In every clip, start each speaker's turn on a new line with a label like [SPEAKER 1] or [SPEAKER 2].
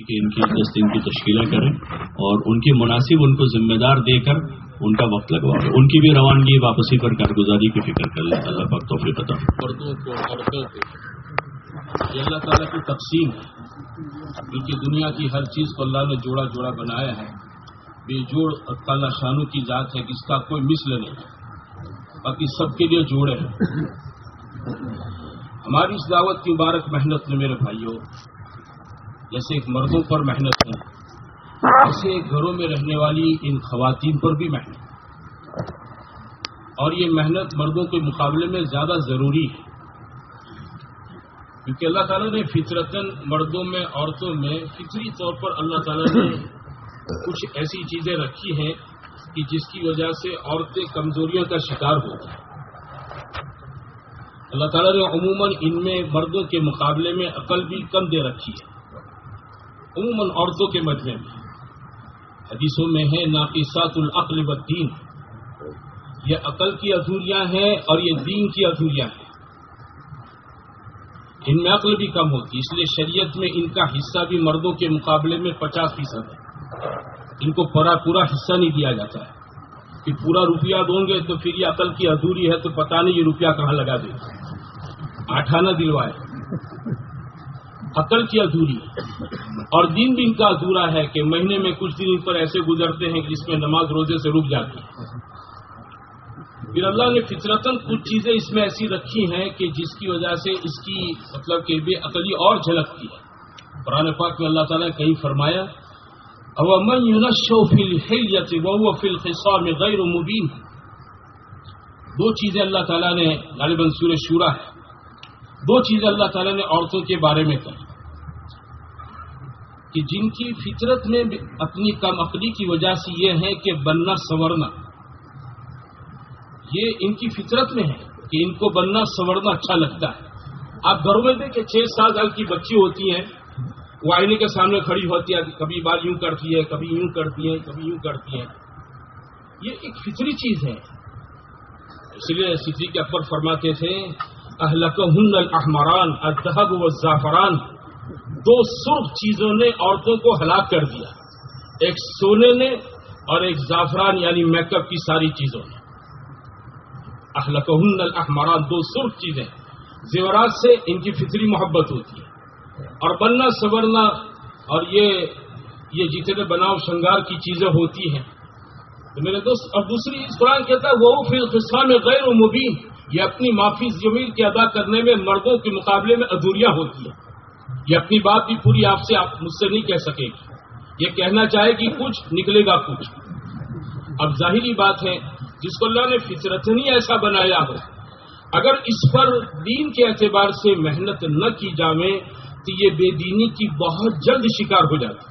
[SPEAKER 1] کہ इनकी 10 दिन की तश्कीलें करें और उनकी मुनासिब उनको जिम्मेदार देकर उनका वक्त लगवाएं, उनकी भी रवानगी वापसी पर कारगुजारी की फिक्र कर लें। अल्लाह पाक तौफीक अता फरमाए।
[SPEAKER 2] मर्दों को औरतों को ये अल्लाह ताला की तकसीम है, क्योंकि दुनिया की हर चीज़ को अल्लाह ने जोड़ा जोड़ा बनाया है। बेजोड़ ताला शानू की जात है, जिसका कोई मिसल नहीं, बाकी सबके लिए जोड़े हैं। हमारी इस दावत की मुबारक मेहनत में मेरे भाइयों, जैसे एक मर्दों पर मेहनत है, ऐसे घरों में रहने वाली इन खवातीन पर भी मेहनत, और ये मेहनत मर्दों के मुकाबले में ज़्यादा ज़रूरी है, क्योंकि अल्लाह ताला ने फितरतन मर्दों में औरतों में फितरी तौर पर अल्लाह ताला ने कुछ ऐसी चीज़ें रखी हैं कि जिसकी वजह से औरतें कमजोरियों का शिकार होती हैं। अल्लाह ताला ने उमूमन इनमें मर्दों के मुकाबले में अकल भी कम दे रखी है, उमूमन औरतों के मजमे में। हदीसों में है नाक़िसातुल अक़्ल वद्दीन, ये अकल की अधूरियां हैं और ये दीन की अधूरियां हैं। इनमें अक्ल भी कम होती, इसलिए शरीयत में इनका हिस्सा भी मर्दों के मुकाबले में 50% है। इनको पूरा हिस्सा नहीं दिया जाता है कि पूरा रुपया दोगे तो फिर ये अकल की अधूरी है तो पता नहीं ये रुपया कहाँ लगा देगा, आठाना दिलवाए। अकल की अधूरी और दीन भी इनका अधूरा है कि महीने में कुछ दिन इन पर ऐसे गुजरते हैं कि जिसमें नमाज रोजे से रुक जाती है। फिर अल्लाह ने फितरतन कुछ चीजें इसमें ऐसी रखी हैं कि जिसकी वजह से इसकी मतलब कि बेअकली और झलकती है। कुरान पाक में अल्लाह ताला ने कहीं फरमाया, अवमन युनश्शउ फिल हिल्यति व हुवा फिल खिसाम गैर मुबीन। दो चीजें अल्लाह ताला ने, गालिबन सूरह शूरा है, दो चीजें अल्लाह ताला ने औरतों के बारे में कही कि जिनकी फितरत में अपनी कम अकली की वजह से ये है कि बनना संवरना, ये इनकी फितरत में है कि इनको बनना संवरना अच्छा लगता है। आप घरों में देखें 6-7 साल की बच्ची होती हैं, वो आईने के सामने खड़ी होती है, कभी बाल यूं करती है, कभी यूं करती है, कभी यूं करती है। ये एक फितरी चीज है। इसलिए सिद्दीक़ अकबर फरमाते थे, अहलकहुन्नल अहमरान अज़्ज़हब वज़्ज़ाफ़रान, दो सुर्ख चीजों ने औरतों को हलाक कर दिया, एक सोने ने और एक जाफरान यानी मेकअप की सारी चीजों ने। अहलकहुन्नल अहमरान, दो सुर्ख चीजें, जेवरात से इनकी फितरी मोहब्बत होती है, और बनना संवरना और ये जितने बनाव श्रृंगार की चीजें होती हैं। तो मेरे दोस्त, और दूसरी इस कुरान कहता है वो फिल खिस्सा में गैर मुबीन, ये अपनी माफी जमीर के अदा करने में मर्दों के मुकाबले में अधूरियां होती है। ये अपनी बात भी पूरी आपसे आप मुझसे नहीं कह सकेगी, ये कहना चाहेगी कुछ, निकलेगा कुछ। अब जाहिरी बात है, जिसको अल्लाह ने फितरतन ही ऐसा बनाया हो, अगर इस पर दीन के एतबार से मेहनत न की जावे तो ये बेदीनी की बहुत जल्द शिकार हो जाती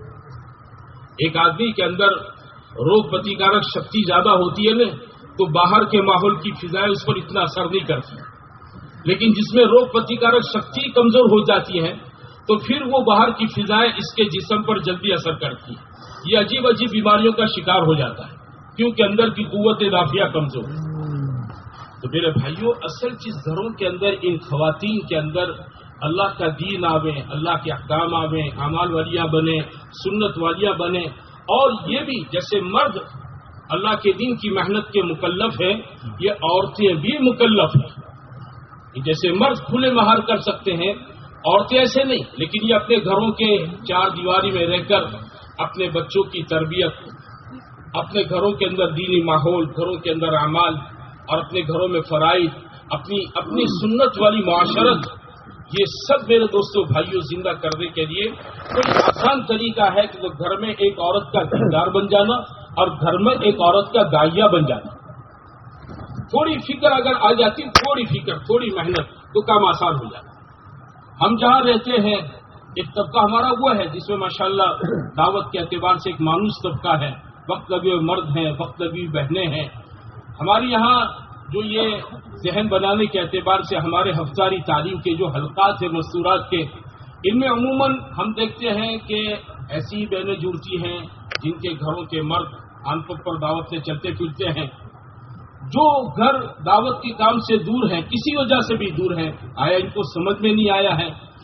[SPEAKER 2] है। एक आदमी के अंदर रोग प्रतिकारक शक्ति ज्यादा होती है ना, तो बाहर के माहौल की फिजाएं उस पर इतना असर नहीं करती, लेकिन जिसमें रोग प्रतिकारक शक्ति कमजोर हो जाती है तो फिर वो बाहर की फिजाएं इसके जिस्म पर जल्दी असर करती है। ये अजीब अजीब बीमारियों का शिकार हो जाता है, क्योंकि अंदर की कुव्वत दाफिया कमजोर है। तो मेरे भाइयों, असल चीज घरों के अंदर, इन खवातीन के अंदर अल्लाह का दीन आवे, अल्लाह के अहकाम आवे, अमाल वालियां बने, सुन्नत वालियां बने। और ये भी जैसे मर्द अल्लाह के दीन की मेहनत के मुकल्लफ है, ये औरतें भी मुकल्लफ हैं। जैसे मर्द खुले महार कर सकते हैं, औरतें ऐसे नहीं, लेकिन ये अपने घरों के चार दीवारी में रहकर अपने बच्चों की तरबियत, अपने घरों के अंदर दीनी माहौल, घरों के अंदर अमाल और अपने घरों में फराइज, अपनी सुन्नत वाली मुआशरत, ये सब मेरे दोस्तों भाइयों जिंदा करने के लिए कोई आसान तरीका है कि वो घर में एक औरत का किरदार बन जाना और घर में एक औरत का दाइया बन जाना। थोड़ी फिक्र अगर आ जाती, थोड़ी फिक्र, थोड़ी मेहनत, तो काम आसान हो जाता। हम जहां रहते हैं एक तबका हमारा वो है जिसमें माशाल्लाह दावत के एतबार से एक मानूस तबका है, वक्त लगे मर्द हैं, वक्त लगी बहनें हैं। हमारे यहाँ जो ये जहन बनाने के एतबार से हमारे हफ्तारी तालीम के जो हल्कात है मस्तूरात के, इनमें अमूमन हम देखते हैं कि ऐसी बहनें जुड़ती हैं जिनके घरों के मर्द आमतौर पर दावत से चलते फिरते हैं, जो घर दावत के काम से दूर हैं, किसी वजह से भी दूर हैं, आया इनको समझ में नहीं आया है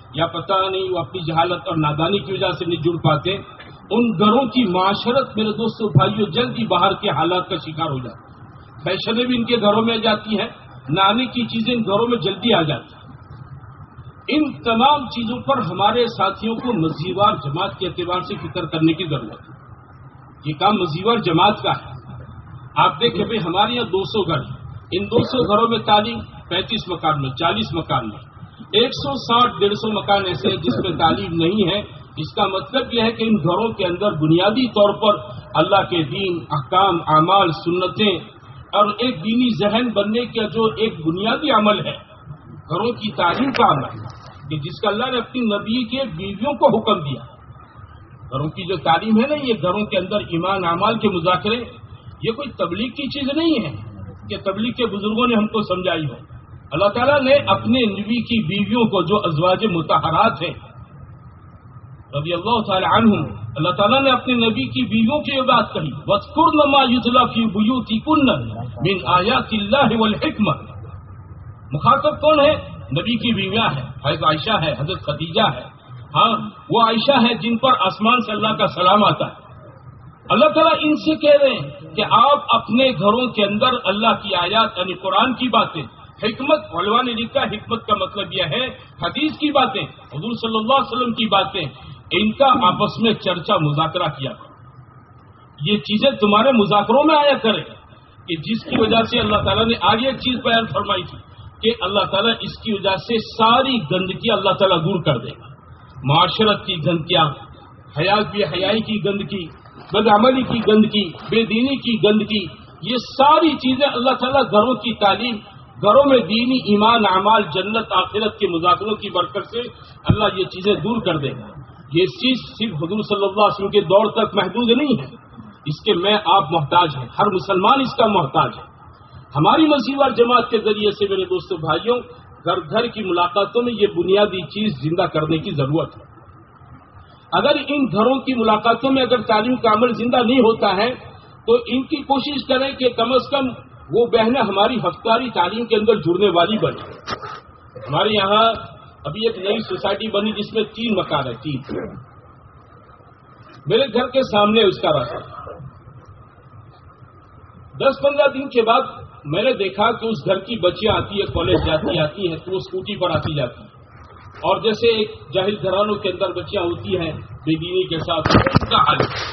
[SPEAKER 2] یا پتہ نہیں وہ اپنی جہالت اور نادانی کی وجہ سے نہیں جڑ پاتے، ان گھروں کی معاشرت میرے دوستوں بھائیوں جلدی باہر کے حالات کا شکار ہو جاتی ہے۔ فیشنیں بھی ان کے گھروں میں آ جاتی ہیں، نانے کی چیزیں ان گھروں میں جلدی آ جاتی ہیں۔ ان تمام چیزوں پر ہمارے ساتھیوں کو مزیوار جماعت کے اعتبار سے فکر کرنے کی ضرورت ہے۔ یہ کام مزیوار جماعت کا ہے۔ آپ دیکھیں بھائی ہمارے یہاں 200 گھر ہیں، ان 200 گھروں میں تعلیم 35 مکان میں، 40 مکان میں 160-150 مکان ایسے ہیں جس میں تعلیم نہیں ہے۔ اس کا مطلب یہ ہے کہ ان گھروں کے اندر بنیادی طور پر اللہ کے دین، احکام، اعمال، سنتیں اور ایک دینی ذہن بننے کا جو ایک بنیادی عمل ہے گھروں کی تعلیم کا عمل ہے کہ جس کا اللہ نے اپنی نبی کے بیویوں کو حکم دیا۔ گھروں کی جو تعلیم ہے نا، یہ گھروں کے اندر ایمان اعمال کے مذاکرے، یہ کوئی تبلیغ کی چیز نہیں ہے کہ تبلیغ کے بزرگوں نے ہم کو سمجھائی ہو۔ اللہ تعالیٰ نے اپنے نبی کی بیویوں کو جو ازواج مطہرات ہیں رضی اللہ تعالی عنہم، اللہ تعالیٰ نے اپنے نبی کی بیویوں کی یہ بات کہی، وَاذْكُرْنَ مَا يُتْلَىٰ فِي بُيُوتِكُنَّ مِنْ آیَاتِ اللَّهِ وَالْحِکْمَةِ۔ مخاطب کون ہے؟ نبی کی بیویاں ہیں، حضرت عائشہ ہے، حضرت خدیجہ ہے، ہاں وہ عائشہ ہے جن پر آسمان سے اللہ کا سلام آتا ہے۔ اللہ تعالیٰ ان سے کہہ رہے ہیں کہ آپ اپنے گھروں کے اندر اللہ کی آیات یعنی قرآن کی باتیں، حکمت، علماء نے لکھا حکمت کا مطلب یہ ہے حدیث کی باتیں، حضور صلی اللہ علیہ وسلم کی باتیں، ان کا آپس میں چرچا مذاکرہ کیا کرو۔ یہ چیزیں تمہارے مذاکروں میں آیا کرے کہ جس کی وجہ سے اللہ تعالیٰ نے آگے ایک چیز بیان فرمائی تھی کہ اللہ تعالیٰ اس کی وجہ سے ساری گندگی اللہ تعالیٰ دور کر دے گا۔ معاشرت کی گندگیاں، حیائی کی گندگی، بدعملی کی گندگی، بے دینی کی گندگی، یہ ساری چیزیں اللہ تعالیٰ گھروں کی تعلیم، گھروں میں دینی ایمان اعمال جنت آخرت کے مذاکروں کی برکت سے اللہ یہ چیزیں دور کر دے گا۔ یہ چیز صرف حضور صلی اللہ علیہ وسلم کے دور تک محدود نہیں ہے، اس کے میں آپ محتاج ہیں، ہر مسلمان اس کا محتاج ہے۔ ہماری مسیحوار جماعت کے ذریعے سے میرے دوستوں بھائیوں گھر گھر کی ملاقاتوں میں یہ بنیادی چیز زندہ کرنے کی ضرورت ہے۔ اگر ان گھروں کی ملاقاتوں میں اگر تعلیم کا عمل زندہ نہیں ہوتا ہے تو ان کی کوشش کریں کہ کم از کم وہ بہنیں ہماری ہفتاری تعلیم کے اندر جڑنے والی بنے۔ ہمارے یہاں ابھی ایک نئی سوسائٹی بنی جس میں 3 مکان ہے، 3 میرے گھر کے سامنے اس کا راستہ۔ 10-15 دن کے بعد میں نے دیکھا کہ اس گھر کی بچیاں آتی ہیں، کالج آتی ہیں تو وہ اسکوٹی پر آتی جاتی ہیں، اور جیسے ایک جاہل گھرانوں کے اندر بچیاں ہوتی ہیں بے دینی کے ساتھ، ان کا حال ہے۔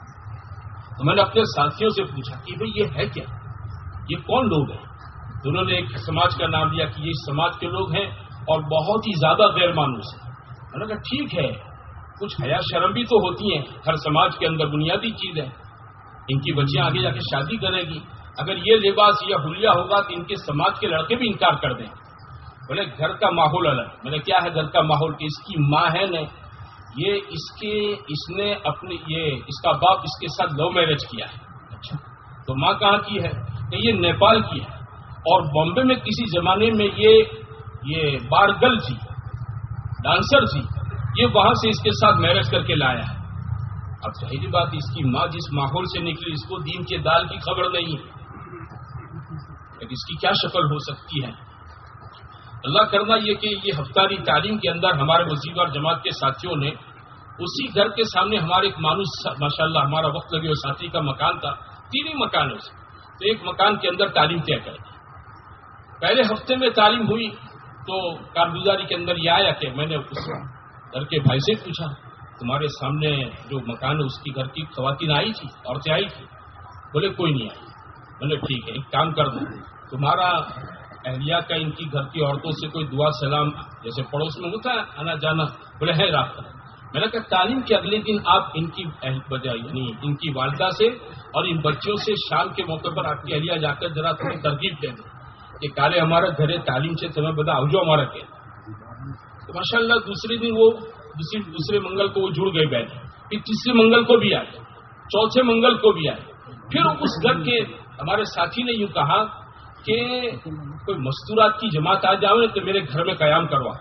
[SPEAKER 2] تو میں نے اپنے ساتھیوں سے پوچھا کہ بھئی یہ ہے کیا، یہ کون لوگ ہیں؟ تو انہوں نے ایک سماج کا نام لیا کہ یہ سماج کے لوگ ہیں اور بہت ہی زیادہ غیر مانوس ہیں۔ میں نے کہا ٹھیک ہے، کچھ حیا شرم بھی تو ہوتی ہیں، ہر سماج کے اندر بنیادی چیز ہے۔ ان کی بچیاں آگے جا کے شادی کریں گی، اگر یہ لباس یا حلیہ ہوگا تو ان کے سماج کے لڑکے بھی انکار کر دیں۔ بولے گھر کا ماحول الگ۔ میں نے کیا ہے گھر کا ماحول کہ اس کی ماں ہے نے یہ اس نے اپنی اس کا باپ اس کے ساتھ لو میرج کیا ہے۔ اچھا تو ماں کہاں کی ہے؟ کہ یہ نیپال کی ہے، اور بامبے میں کسی زمانے میں یہ بارگل تھی، ڈانسر تھی، یہ وہاں سے اس کے ساتھ میرج کر کے لایا ہے۔ اب ظاہری بات اس کی ماں جس ماحول سے نکلی اس کو دین کے دال کی خبر نہیں ہے، لیکن اس کی کیا شکل ہو سکتی ہے؟ اللہ کرنا یہ کہ یہ ہفتاری تعلیم کے اندر ہمارے مسیحوار جماعت کے ساتھیوں نے اسی گھر کے سامنے ہمارے ایک مانوس ماشاءاللہ ہمارا وقت لگے اور ساتھی کا مکان تھا، 3 ہی مکان ہے اسے، تو ایک مکان کے اندر تعلیم طے کر دی۔ پہلے ہفتے میں تعلیم ہوئی تو کارگزاری کے اندر یہ آیا کہ میں نے اس گھر کے بھائی سے پوچھا تمہارے سامنے جو مکان ہے اس کی گھر کی خواتین آئی تھی، عورتیں آئی تھی؟ بولے کوئی نہیں آئی۔ بولے ٹھیک ہے، ایک کام کر دوں، تمہارا اہلیہ کا ان کی گھر کی عورتوں سے کوئی دعا سلام جیسے پڑوس میں ہوتا ہے آنا جانا؟ بولے ہے رابطہ۔ میں نے کہا تعلیم کے اگلے دن آپ ان کی یعنی ان کی والدہ سے اور ان بچوں سے شام کے موقع پر آپ کی اہلیہ جا کر ذرا تھوڑی ترغیب دے دیں کہ کالے ہمارا گھر ہے تعلیم سے تمہیں بتا جو ہمارا کیا۔ تو ماشاء اللہ دوسرے دن وہ دوسرے منگل کو وہ جڑ گئے بیٹھے، پھر تیسرے منگل کو بھی آئے، چوتھے منگل کو بھی آئے۔ پھر اس گھر کے ہمارے ساتھی نے یوں کہا کہ کوئی مستورات کی جماعت آ جاؤ تو میرے گھر میں قیام کروا۔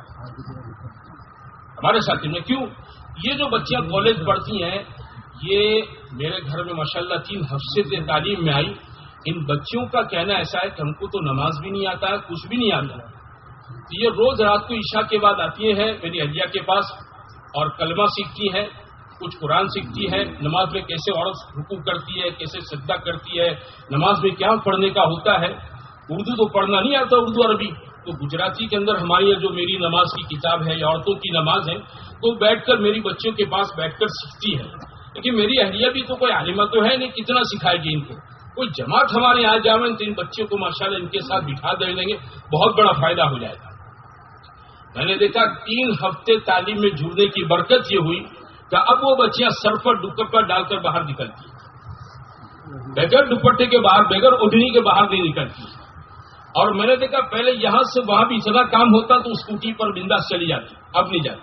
[SPEAKER 2] ہمارے ساتھی نے کیوں؟ یہ جو بچیاں کالج پڑھتی ہیں یہ میرے گھر میں ماشاءاللہ 3 ہفتے سے تعلیم میں آئی، ان بچیوں کا کہنا ایسا ہے کہ ہم کو تو نماز بھی نہیں آتا ہے، کچھ بھی نہیں آتا، تو یہ روز رات کو عشاء کے بعد آتی ہیں میری اہلیہ کے پاس اور کلمہ سیکھتی ہیں، کچھ قرآن سیکھتی ہے، نماز میں کیسے عورت رکوع کرتی ہے، کیسے سجدہ کرتی ہے، نماز میں کیا پڑھنے کا ہوتا ہے. اردو تو پڑھنا نہیں آتا، اردو عربی، تو گجراتی کے اندر ہماری جو میری نماز کی کتاب ہے یا عورتوں کی نماز ہے تو بیٹھ کر میری بچوں کے پاس بیٹھ کر سیکھتی ہے. لیکن میری اہلیہ بھی تو کوئی عالمہ تو ہے نہیں، کتنا سکھائے گی ان کو. کوئی جماعت ہمارے یہاں جاویں تو ان بچوں کو ماشاءاللہ ان کے ساتھ بٹھا دیں گے، بہت بڑا فائدہ ہو جائے گا. میں نے دیکھا 3 ہفتے تعلیم میں جڑنے کی برکت یہ ہوئی کہ اب وہ بچیاں سر پر دوپٹہ ڈال کر باہر نکلتی ہیں، بغیر دوپٹے کے باہر، بغیر اوڑھنی کے باہر نہیں نکلتی. اور میں نے دیکھا پہلے یہاں سے وہاں بھی اتنا کام ہوتا تو اسکوٹی پر بنداس چلی جاتی، اب نہیں جاتی.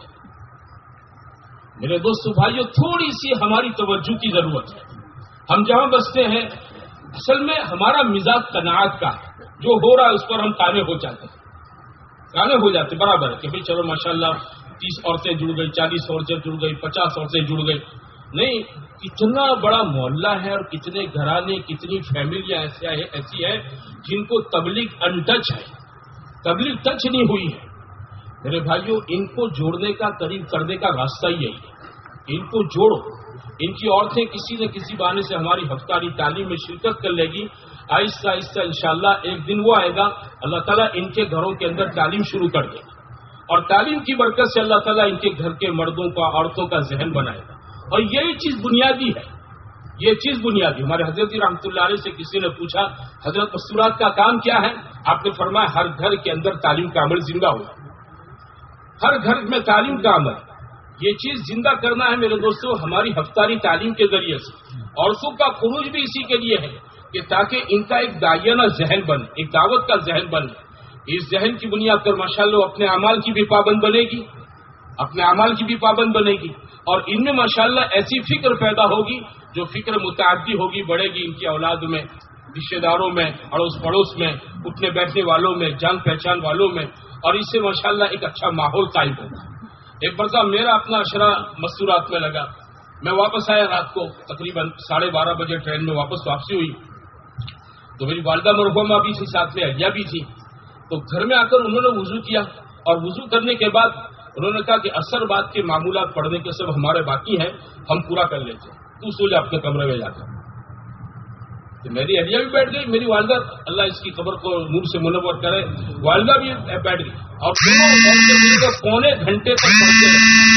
[SPEAKER 2] میرے دوستو بھائیو، تھوڑی سی ہماری توجہ کی ضرورت ہے. ہم جہاں بستے ہیں اصل میں ہمارا مزاج قناعت کا ہے، جو ہو رہا ہے اس پر ہم قانے ہو جاتے برابر ہے کہ بھئی چلو ماشاءاللہ 30 عورتیں جڑ گئی، 40 عورتیں جڑ گئی، 50 عورتیں جڑ گئی. نہیں، کتنا بڑا محلہ ہے اور کتنے گھرانے، کتنی فیملیاں ایسی ہے جن کو تبلیغ انٹچ ہے، تبلیغ ٹچ نہیں ہوئی ہے. میرے بھائیوں، ان کو جوڑنے کا، قریب کرنے کا راستہ ہی یہی ہے. ان کو جوڑو. ان کی عورتیں کسی نہ کسی بہانے سے ہماری ہفتاری تعلیم میں شرکت کر لے گی. آہستہ آہستہ انشاءاللہ ایک دن وہ آئے گا اللہ تعالیٰ ان کے گھروں کے اندر تعلیم شروع کر دے گا، اور تعلیم کی برکت سے اللہ تعالیٰ ان کے گھر کے مردوں کا، عورتوں کا ذہن بنائے گا. اور یہی چیز بنیادی ہے، یہ چیز بنیادی. ہمارے حضرت رحمۃ اللہ علیہ سے کسی نے پوچھا حضرت مستورات کا کام کیا ہے؟ آپ نے فرمایا ہر گھر کے اندر تعلیم کا عمل زندہ ہو، ہر گھر میں تعلیم کا عمل. یہ چیز زندہ کرنا ہے میرے دوستوں ہماری ہفتاری تعلیم کے ذریعے سے. عورتوں کا خروج بھی اسی کے لیے ہے کہ تاکہ ان کا ایک داعیانہ ذہن بنے، ایک دعوت کا ذہن بنے. اس ذہن کی بنیاد پر ماشاءاللہ اپنے اعمال کی بھی پابند بنے گی، اپنے اعمال کی بھی پابند بنے گی. اور ان میں ماشاءاللہ ایسی فکر پیدا ہوگی جو فکر متعدی ہوگی، بڑھے گی ان کی اولاد میں، رشتے داروں میں، اڑوس پڑوس میں، اٹھنے بیٹھنے والوں میں، جان پہچان والوں میں. اور اس سے ماشاءاللہ ایک اچھا ماحول قائم ہوگا. ایک مرتبہ میرا اپنا اشرا مستورات میں لگا. میں واپس آیا رات کو تقریباً 12:30 بجے ٹرین میں واپسی ہوئی تو میری والدہ مرحومہ بھی تھی، ساتھ میں اہلیہ بھی تھی. تو گھر میں آ کر انہوں نے وضو کیا اور وضو کرنے کے بعد انہوں نے کہا کہ اثر بعد کے معمولات پڑھنے کے سب ہمارے باقی ہیں، ہم پورا کر لیتے ہیں، تو سو جا اپنے کمرے میں جا کر. تو میری اہلیہ بھی بیٹھ گئی، میری والدہ اللہ اس کی قبر کو نور سے منور کرے، والدہ بھی بیٹھ گئی اور دونوں پونے گھنٹے تک پڑھتے رہے.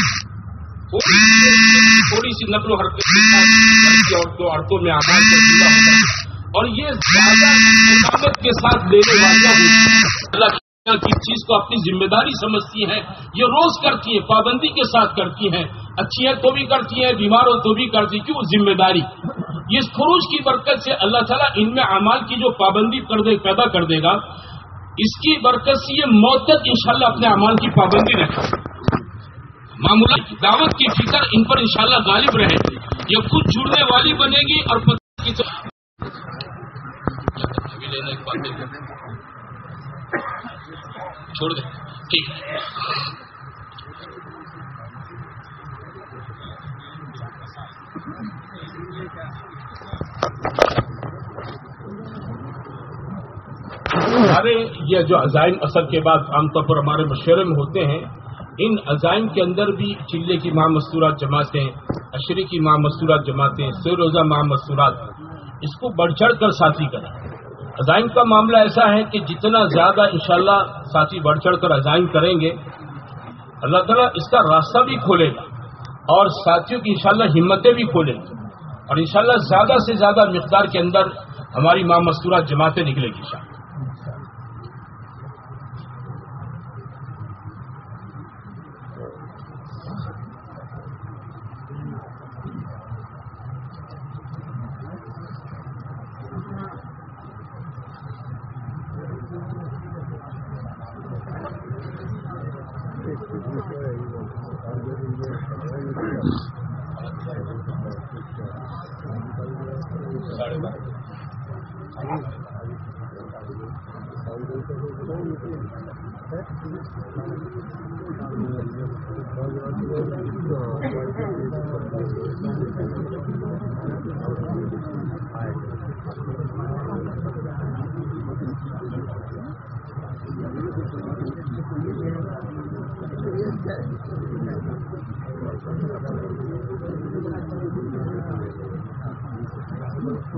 [SPEAKER 2] تھوڑی سی نقل و حرکت عورتوں میں آواز سے جدا ہوتا ہے. اور یہ زیادہ حکامت کے ساتھ لینے والا اللہ کی چیز کو اپنی ذمہ داری سمجھتی ہیں، یہ روز کرتی ہیں، پابندی کے ساتھ کرتی ہیں، اچھی ہے تو بھی کرتی ہیں، بیمار ہو تو بھی کرتی. کیوں؟ ذمہ داری. اس خروج کی برکت سے اللہ تعالیٰ ان میں اعمال کی جو پابندی پیدا کر دے گا، اس کی برکت سے یہ موت تک انشاءاللہ اپنے اعمال کی پابندی رکھے. معمولات دعوت کی فکر ان پر انشاءاللہ غالب رہے گی، یہ خود جڑنے والی بنے گی. اور چھوڑ دیں، ٹھیک ہے. ہمارے یہ جو عزائم اثر کے بعد عام طور پر ہمارے مشورے میں ہوتے ہیں، ان عزائم کے اندر بھی چلے کی ماہ مستورات جماعتیں، عشری کی ماہ مستورات جماعتیں، سہ روزہ ماہ مستورات، اس کو بڑھ چڑھ کر ساتھی کریں. عزائم کا معاملہ ایسا ہے کہ جتنا زیادہ انشاءاللہ ساتھی بڑھ چڑھ کر عزائم کریں گے، اللہ تعالیٰ اس کا راستہ بھی کھولے گا اور ساتھیوں کی انشاءاللہ ہمتیں بھی کھولے گی. اور انشاءاللہ زیادہ سے زیادہ مقدار کے اندر ہماری ماہ مستورات جماعتیں نکلے گی انشاءاللہ.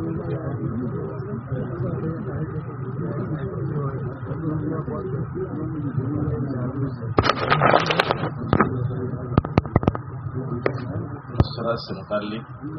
[SPEAKER 1] से मुताल्लिक